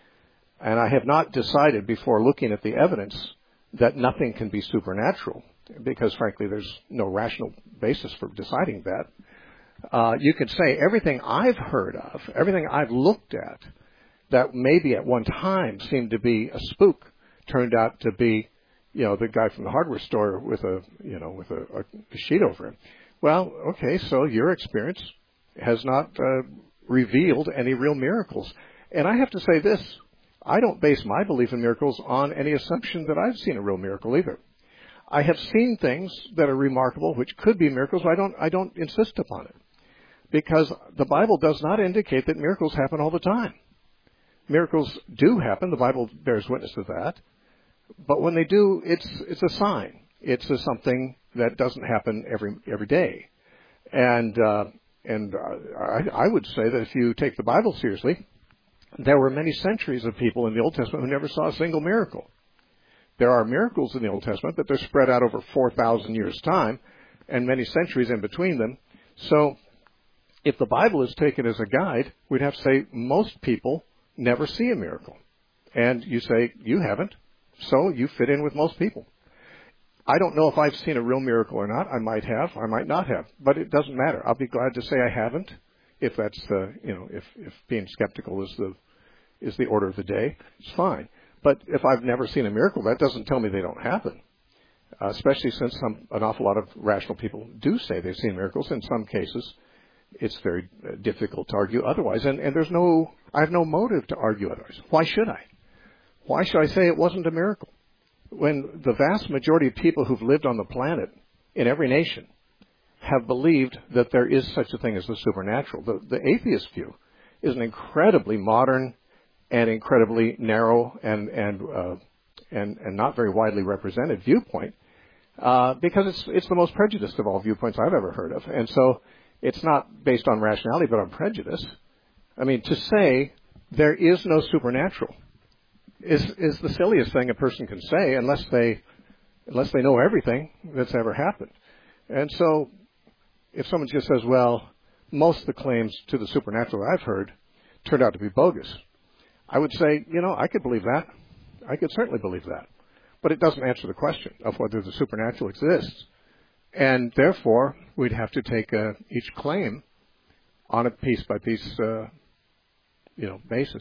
and I have not decided before looking at the evidence that nothing can be supernatural, because frankly there's no rational basis for deciding that. Uh, you could say everything I've heard of, everything I've looked at, that maybe at one time seemed to be a spook, turned out to be, you know, the guy from the hardware store with a, you know, with a, a sheet over him. Well, okay, so your experience has not uh, revealed any real miracles. And I have to say this, I don't base my belief in miracles on any assumption that I've seen a real miracle either. I have seen things that are remarkable, which could be miracles, but I don't, I don't insist upon it. Because the Bible does not indicate that miracles happen all the time. Miracles do happen, the Bible bears witness to that. But when they do, it's it's a sign. It's a something that doesn't happen every every day. And uh, and uh, I, I would say that if you take the Bible seriously, there were many centuries of people in the Old Testament who never saw a single miracle. There are miracles in the Old Testament, but they're spread out over four thousand years' time and many centuries in between them. So if the Bible is taken as a guide, we'd have to say most people never see a miracle. And you say, you haven't, so you fit in with most people. I don't know if I've seen a real miracle or not. I might have, I might not have, but it doesn't matter. I'll be glad to say I haven't, if that's the, you know, if, if being skeptical is the is the order of the day. It's fine. But if I've never seen a miracle, that doesn't tell me they don't happen. Uh, especially since some, an awful lot of rational people do say they've seen miracles. In some cases, it's very uh, difficult to argue otherwise. And, and there's no, I have no motive to argue otherwise. Why should I? Why should I say it wasn't a miracle? When the vast majority of people who've lived on the planet in every nation have believed that there is such a thing as the supernatural. The, the atheist view is an incredibly modern and incredibly narrow and and uh, and, and not very widely represented viewpoint, uh, because it's it's the most prejudiced of all viewpoints I've ever heard of, and so it's not based on rationality but on prejudice. I mean, to say there is no supernatural is is the silliest thing a person can say, unless they unless they know everything that's ever happened. And so, if someone just says, "Well, most of the claims to the supernatural I've heard turned out to be bogus," I would say, you know, I could believe that. I could certainly believe that. But it doesn't answer the question of whether the supernatural exists. And therefore, we'd have to take uh, each claim on a piece-by-piece, uh, you know, basis.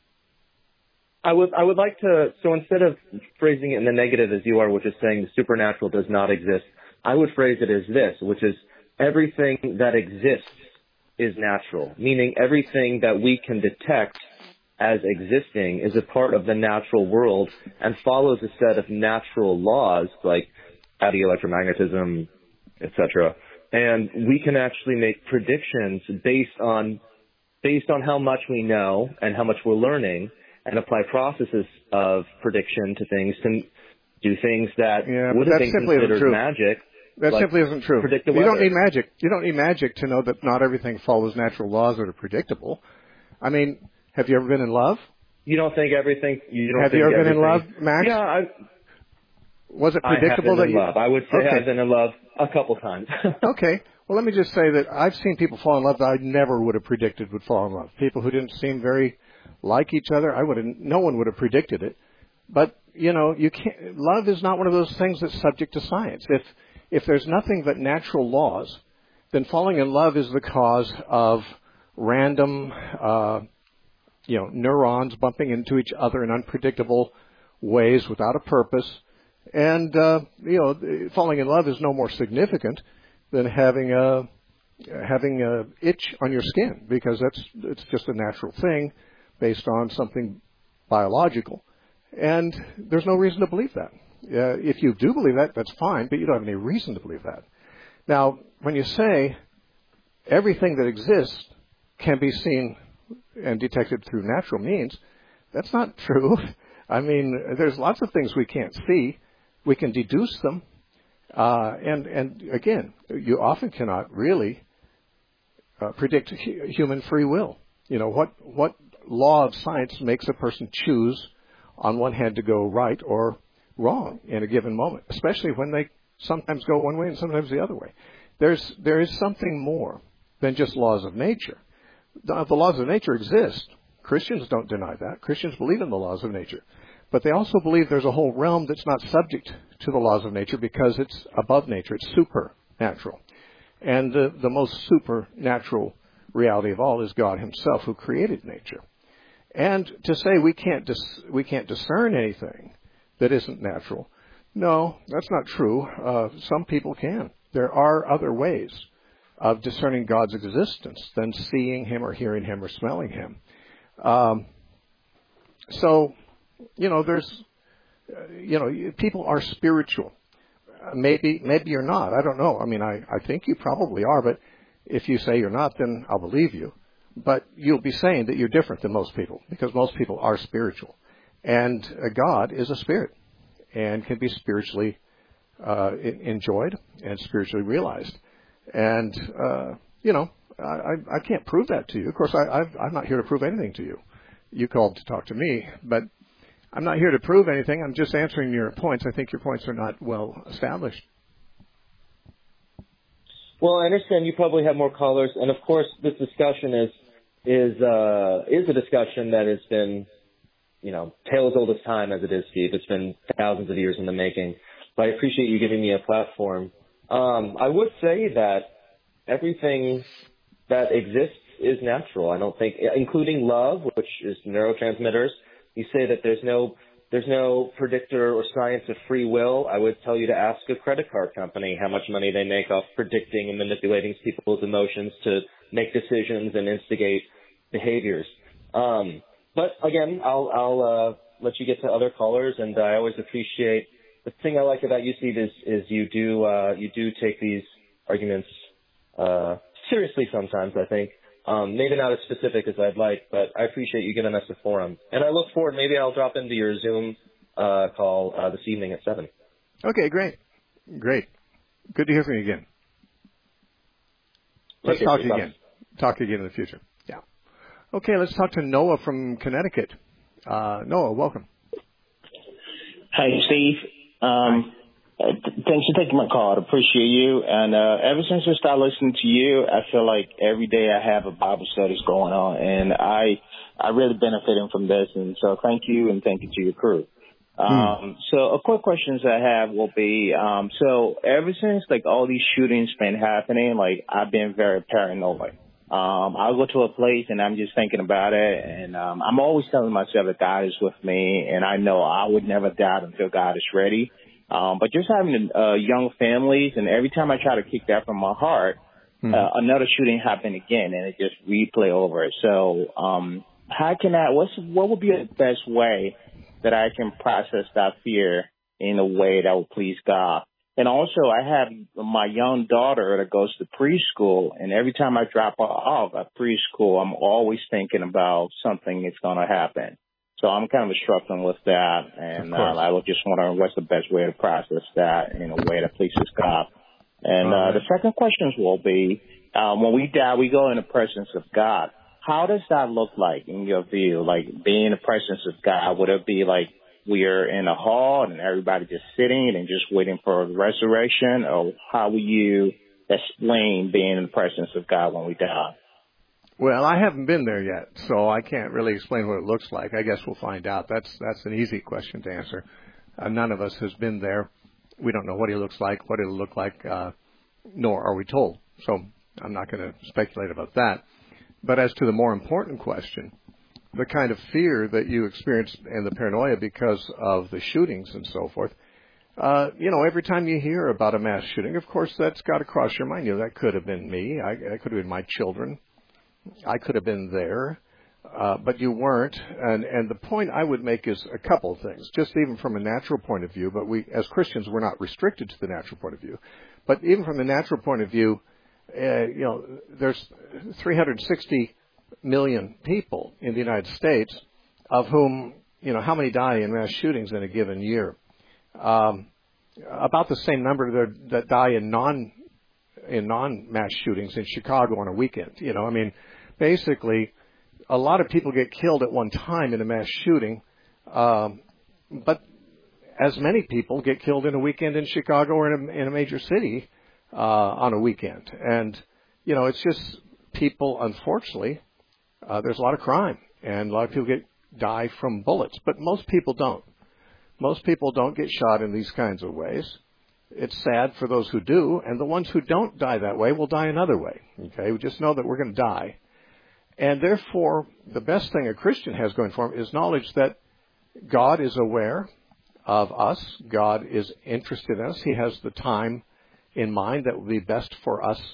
I would I would like to, so instead of phrasing it in the negative as you are, which is saying the supernatural does not exist, I would phrase it as this, which is everything that exists is natural, meaning everything that we can detect as existing is a part of the natural world and follows a set of natural laws like anti-electromagnetism, et cetera. And we can actually make predictions based on based on how much we know and how much we're learning, and apply processes of prediction to things to do things that yeah, would have been considered magic. That like simply isn't true. Predict the you weather. don't need magic. You don't need magic to know that not everything follows natural laws that are predictable. I mean, have you ever been in love? You don't think everything? You don't have think you ever everything, been in love, Max? Yeah, I. Was it predictable I have been that in you? love. I would say okay. I've been in love a couple times. Okay. Well, let me just say that I've seen people fall in love that I never would have predicted would fall in love. People who didn't seem very like each other. I would have. No one would have predicted it. But you know, you can't. Love is not one of those things that's subject to science. If if there's nothing but natural laws, then falling in love is the cause of random, uh, you know, neurons bumping into each other in unpredictable ways without a purpose. And, uh, you know, falling in love is no more significant than having a, having a itch on your skin, because that's, it's just a natural thing based on something biological. And there's no reason to believe that. Uh, if you do believe that, that's fine, but you don't have any reason to believe that. Now, when you say everything that exists can be seen and detected through natural means, that's not true. I mean, there's lots of things we can't see. We can deduce them. Uh, and, and again, you often cannot really uh, predict hu- human free will. You know, what, what law of science makes a person choose on one hand to go right or wrong in a given moment, especially when they sometimes go one way and sometimes the other way. There's, there is something more than just laws of nature. The, the laws of nature exist. Christians don't deny that. Christians believe in the laws of nature. But they also believe there's a whole realm that's not subject to the laws of nature because it's above nature. It's supernatural. And the, the most supernatural reality of all is God himself, who created nature. And to say we can't dis- we can't discern anything that isn't natural, no, that's not true. Uh, some people can. There are other ways of discerning God's existence than seeing him or hearing him or smelling him. Um, so, you know, there's, uh, you know, people are spiritual. Uh, maybe, maybe you're not. I don't know. I mean, I, I think you probably are, but if you say you're not, then I'll believe you. But you'll be saying that you're different than most people, because most people are spiritual. And uh, God is a spirit and can be spiritually uh, enjoyed and spiritually realized. And, uh, you know, I, I can't prove that to you. Of course, I, I've, I'm not here to prove anything to you. You called to talk to me, but I'm not here to prove anything. I'm just answering your points. I think your points are not well established. Well, I understand you probably have more callers, and of course, this discussion is is uh, is a discussion that has been, you know, tale as old as time, as it is, Steve. It's been thousands of years in the making. But I appreciate you giving me a platform. Um, I would say that everything that exists is natural. I don't think, including love, which is neurotransmitters. You say that there's no there's no predictor or science of free will. I would tell you to ask a credit card company how much money they make off predicting and manipulating people's emotions to make decisions and instigate behaviors. Um, but again, I'll I'll uh, let you get to other callers, and I always appreciate. The thing I like about you, Steve, is, is you do uh, you do take these arguments uh, seriously sometimes, I think. Um, maybe not as specific as I'd like, but I appreciate you giving us a forum. And I look forward, maybe I'll drop into your Zoom uh, call uh, this evening at seven. Okay, great. Great. Good to hear from you again. Let's Take talk it, to you again. Talk again in the future. Yeah. Okay, let's talk to Noah from Connecticut. Uh, Noah, welcome. Hi, Steve. Um, th- thanks for taking my call. I appreciate you. And uh, ever since I started listening to you, I feel like every day I have a Bible studies going on, and I I really benefiting from this. And so thank you, and thank you to your crew. Um, hmm. So a quick questions I have will be, um, so ever since like all these shootings been happening, like I've been very paranoid. Um, I'll go to a place and I'm just thinking about it, and um, I'm always telling myself that God is with me, and I know I would never doubt until God is ready. Um, but just having uh, young families, and every time I try to kick that from my heart, mm-hmm. uh, another shooting happened again, and it just replay over it. So um, how can I? What's what would be the best way that I can process that fear in a way that will please God? And also, I have my young daughter that goes to preschool, and every time I drop her off at preschool, I'm always thinking about something that's going to happen. So I'm kind of struggling with that, and uh, I was just wondering what's the best way to process that in a way that pleases God. And uh, the second question will be, um, when we die, we go in the presence of God. How does that look like in your view? Like being in the presence of God, would it be like we're in a hall and everybody just sitting and just waiting for the resurrection? Or how will you explain being in the presence of God when we die? Well, I haven't been there yet, so I can't really explain what it looks like. I guess we'll find out. That's that's an easy question to answer. Uh, none of us has been there. We don't know what he looks like, what it'll look like, uh, nor are we told. So I'm not going to speculate about that. But as to the more important question, the kind of fear that you experience and the paranoia because of the shootings and so forth, uh, you know, every time you hear about a mass shooting, of course, that's got to cross your mind. You know, that could have been me. I, that could have been my children. I could have been there, uh, but you weren't. And, and the point I would make is a couple of things, just even from a natural point of view. But we, as Christians, we're not restricted to the natural point of view. But even from the natural point of view, uh, you know, there's three hundred sixty million people in the United States, of whom, you know, how many die in mass shootings in a given year? Um, about the same number that, that die in non in non-mass shootings in Chicago on a weekend. You know, I mean, basically, a lot of people get killed at one time in a mass shooting, um, but as many people get killed in a weekend in Chicago or in a, in a major city uh, on a weekend. And, you know, it's just people, unfortunately, uh, there's a lot of crime, and a lot of people get die from bullets, but most people don't. Most people don't get shot in these kinds of ways. It's sad for those who do, and the ones who don't die that way will die another way. Okay, we just know that we're going to die. And therefore, the best thing a Christian has going for him is knowledge that God is aware of us. God is interested in us. He has the time in mind that will be best for us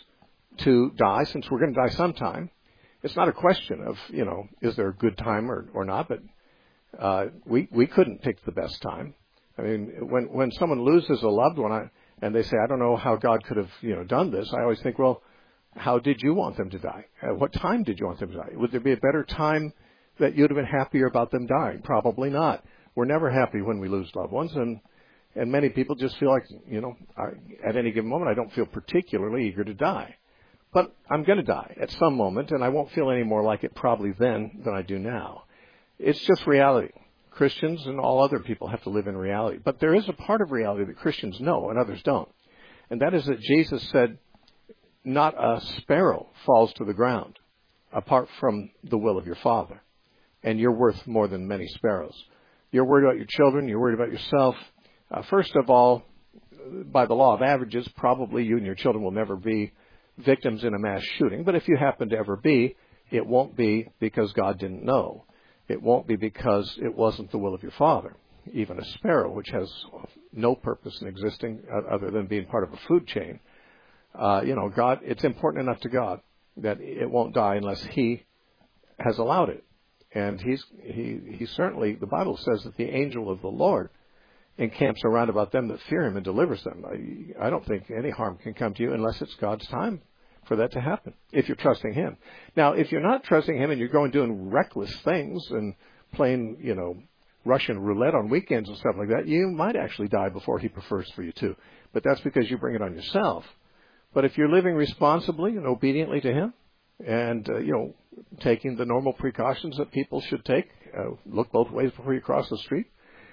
to die, since we're going to die sometime. It's not a question of, you know, is there a good time or, or not, but uh, we we couldn't pick the best time. I mean, when when someone loses a loved one, I, and they say, I don't know how God could have, you know, done this, I always think, well, how did you want them to die? At what time did you want them to die? Would there be a better time that you'd have been happier about them dying? Probably not. We're never happy when we lose loved ones, and and many people just feel like, you know, I, at any given moment, I don't feel particularly eager to die. But I'm going to die at some moment, and I won't feel any more like it probably then than I do now. It's just reality. Christians and all other people have to live in reality. But there is a part of reality that Christians know and others don't. And that is that Jesus said, not a sparrow falls to the ground apart from the will of your Father. And you're worth more than many sparrows. You're worried about your children. You're worried about yourself. Uh, first of all, by the law of averages, probably you and your children will never be victims in a mass shooting. But if you happen to ever be, it won't be because God didn't know. It won't be because it wasn't the will of your Father. Even a sparrow, which has no purpose in existing other than being part of a food chain, uh, you know, God, it's important enough to God that it won't die unless He has allowed it. And He's He He certainly, the Bible says that the angel of the Lord encamps around about them that fear Him and delivers them. I, I don't think any harm can come to you unless it's God's time for that to happen, if you're trusting Him. Now, if you're not trusting Him and you're going doing reckless things and playing, you know, Russian roulette on weekends and stuff like that, you might actually die before He prefers for you to. But that's because you bring it on yourself. But if you're living responsibly and obediently to Him and, uh, you know, taking the normal precautions that people should take, uh, look both ways before you cross the street,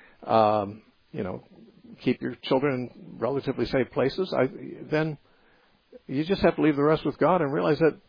um, you know, keep your children in relatively safe places, I, then you just have to leave the rest with God and realize that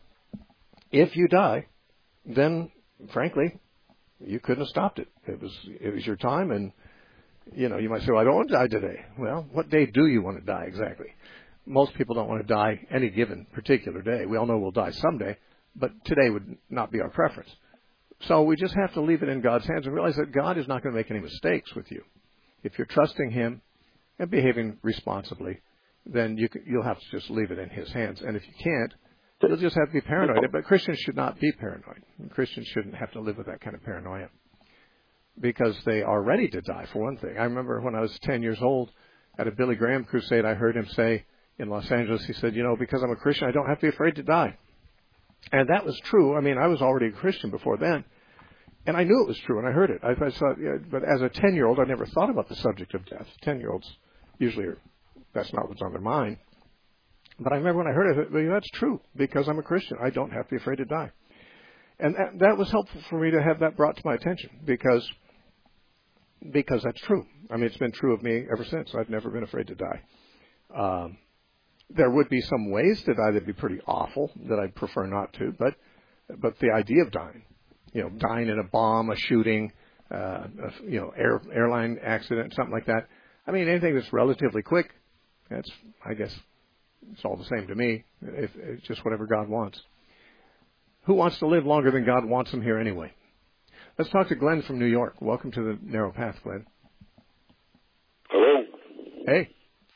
if you die, then, frankly, you couldn't have stopped it. It was it was your time, and, you know, you might say, well, I don't want to die today. Well, what day do you want to die exactly? Most people don't want to die any given particular day. We all know we'll die someday, but today would not be our preference. So we just have to leave it in God's hands and realize that God is not going to make any mistakes with you. If you're trusting Him and behaving responsibly, then you can, you'll have to just leave it in His hands. And if you can't, you'll just have to be paranoid. But Christians should not be paranoid. Christians shouldn't have to live with that kind of paranoia because they are ready to die, for one thing. I remember when I was ten years old at a Billy Graham crusade, I heard him say in Los Angeles, he said, you know, because I'm a Christian, I don't have to be afraid to die. And that was true. I mean, I was already a Christian before then. And I knew it was true, and I heard it. I, I thought, yeah, but as a ten-year-old, I never thought about the subject of death. Ten-year-olds usually are, that's not what's on their mind. But I remember when I heard it, I thought, well, that's true, because I'm a Christian. I don't have to be afraid to die. And that, that was helpful for me to have that brought to my attention, because because that's true. I mean, it's been true of me ever since. I've never been afraid to die. Um, there would be some ways to die that would be pretty awful that I'd prefer not to, but but the idea of dying, you know, dying in a bomb, a shooting, uh, a, you know, air, airline accident, something like that. I mean, anything that's relatively quick, that's, I guess, it's all the same to me. If, it's just whatever God wants. Who wants to live longer than God wants them here anyway? Let's talk to Glenn from New York. Welcome to the Narrow Path, Glenn. Hello. Hey.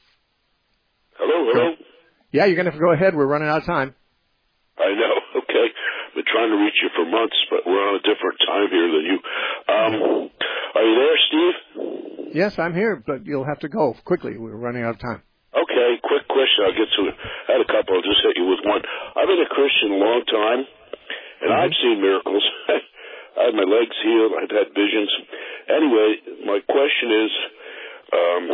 Hello, hello. Yeah, you're going to have to go ahead. We're running out of time. I know. Okay. Been trying to reach you for months, but we're on a different time here than you. Um, are you there, Steve? Yes, I'm here, but you'll have to go quickly. We're running out of time. Okay, quick question. I'll get to it. I had a couple. I'll just hit you with one. I've been a Christian a long time, and mm-hmm. I've seen miracles. I had my legs healed. I've had visions. Anyway, my question is, um,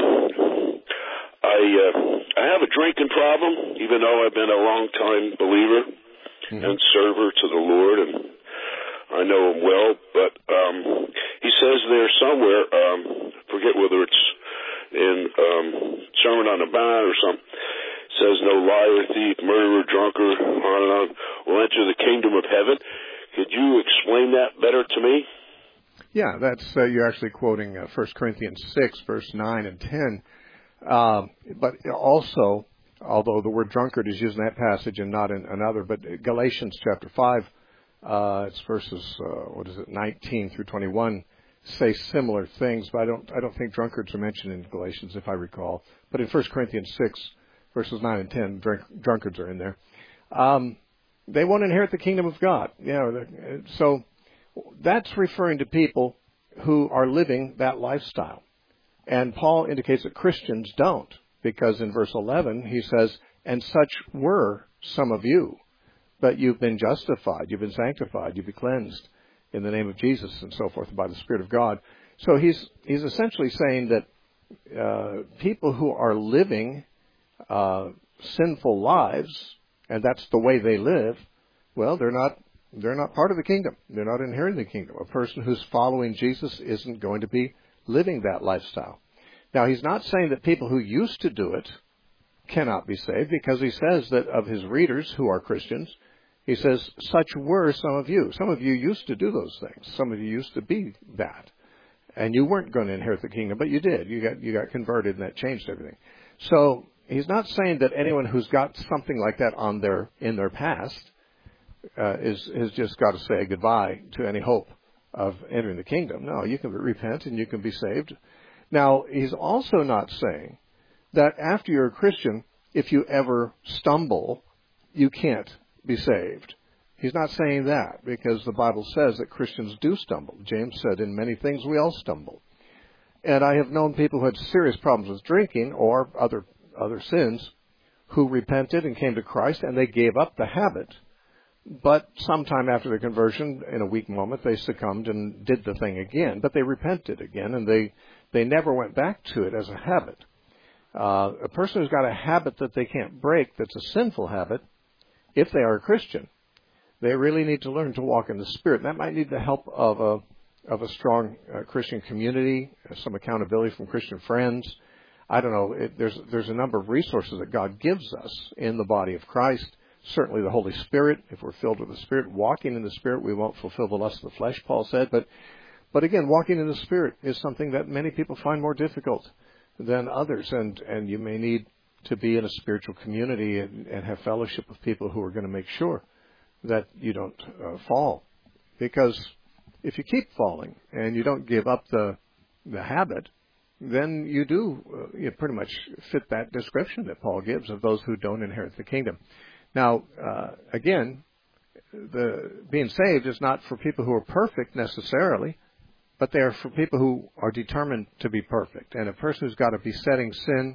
I uh, I have a drinking problem, even though I've been a long-time believer mm-hmm. and server to the Lord, and I know him well. But um, he says there somewhere, um, forget whether it's in um, Sermon on the Mount or something, says no liar, thief, murderer, drunkard, on and on, will enter the kingdom of heaven. Could you explain that better to me? Yeah, that's uh, you're actually quoting uh, First Corinthians six, verse nine and ten. Um, but also, although the word drunkard is used in that passage and not in another, but Galatians chapter five, uh, it's verses uh, what is it, nineteen through twenty-one, say similar things. But I don't, I don't think drunkards are mentioned in Galatians, if I recall. But in First Corinthians six, verses nine and ten, drink, drunkards are in there. um, they won't inherit the kingdom of God. You know, so that's referring to people who are living that lifestyle. And Paul indicates that Christians don't, because in verse eleven he says, and such were some of you, but you've been justified, you've been sanctified, you've been cleansed in the name of Jesus and so forth by the Spirit of God. So he's he's essentially saying that uh, people who are living uh, sinful lives, and that's the way they live, well, they're not they're not part of the kingdom. They're not inheriting the kingdom. A person who's following Jesus isn't going to be living that lifestyle. Now, he's not saying that people who used to do it cannot be saved, because he says that of his readers who are Christians, he says, such were some of you. Some of you used to do those things. Some of you used to be that. And you weren't going to inherit the kingdom, but you did. You got you got converted, and that changed everything. So he's not saying that anyone who's got something like that on their in their past uh, is has just got to say goodbye to any hope of entering the kingdom. No, you can repent and you can be saved. Now, he's also not saying that after you're a Christian, if you ever stumble, you can't be saved. He's not saying that, because the Bible says that Christians do stumble. James said, in many things we all stumble. And I have known people who had serious problems with drinking or other other sins who repented and came to Christ, and they gave up the habit. But sometime after their conversion, in a weak moment, they succumbed and did the thing again. But they repented again, and they, they never went back to it as a habit. Uh, a person who's got a habit that they can't break, that's a sinful habit, if they are a Christian, they really need to learn to walk in the Spirit. And that might need the help of a of a strong uh, Christian community, some accountability from Christian friends. I don't know. It, there's there's a number of resources that God gives us in the body of Christ. Certainly the Holy Spirit. If we're filled with the Spirit, walking in the Spirit, we won't fulfill the lust of the flesh, Paul said. But but again, walking in the Spirit is something that many people find more difficult than others. And, and you may need to be in a spiritual community and, and have fellowship with people who are going to make sure that you don't uh, fall. Because if you keep falling and you don't give up the the habit, then you do uh, you pretty much fit that description that Paul gives of those who don't inherit the kingdom. Now, uh, again, the being saved is not for people who are perfect necessarily, but they are for people who are determined to be perfect. And a person who's got a besetting sin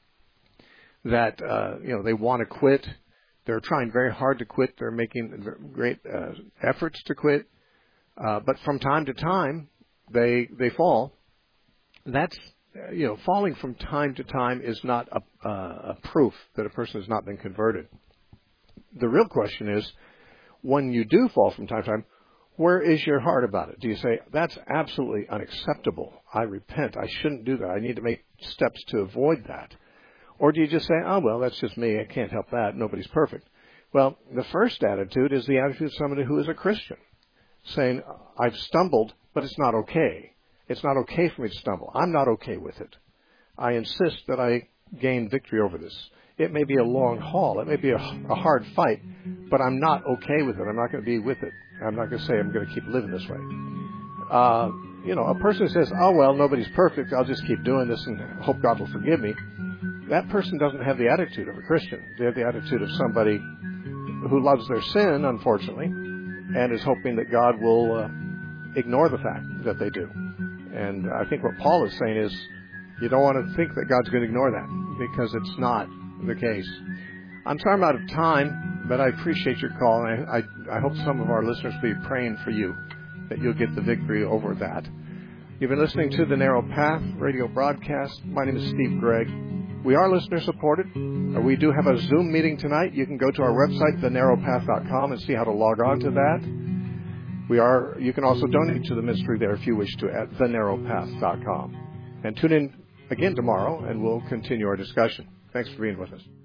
that uh, you know they want to quit, they're trying very hard to quit, they're making great uh, efforts to quit, uh, but from time to time they they fall. That's you know falling from time to time is not a, uh, a proof that a person has not been converted. The real question is, when you do fall from time to time, where is your heart about it? Do you say, that's absolutely unacceptable, I repent, I shouldn't do that, I need to make steps to avoid that? Or do you just say, oh, well, that's just me, I can't help that, nobody's perfect? Well, the first attitude is the attitude of somebody who is a Christian, saying, I've stumbled, but it's not okay. It's not okay for me to stumble. I'm not okay with it. I insist that I gain victory over this. It may be a long haul. It may be a, a hard fight, but I'm not okay with it. I'm not going to be with it. I'm not going to say I'm going to keep living this way. Uh, you know, a person who says, oh, well, nobody's perfect, I'll just keep doing this and hope God will forgive me. That person doesn't have the attitude of a Christian. They have the attitude of somebody who loves their sin, unfortunately, and is hoping that God will uh, ignore the fact that they do. And I think what Paul is saying is, you don't want to think that God's going to ignore that, because it's not the case. I'm sorry I'm out of time, but I appreciate your call, and I, I, I hope some of our listeners will be praying for you, that you'll get the victory over that. You've been listening to the Narrow Path radio broadcast. My name is Steve Gregg. We are listener-supported. We do have a Zoom meeting tonight. You can go to our website, the narrow path dot com, and see how to log on to that. We are. You can also donate to the ministry there if you wish to at the narrow path dot com. And tune in again tomorrow, and we'll continue our discussion. Thanks for being with us.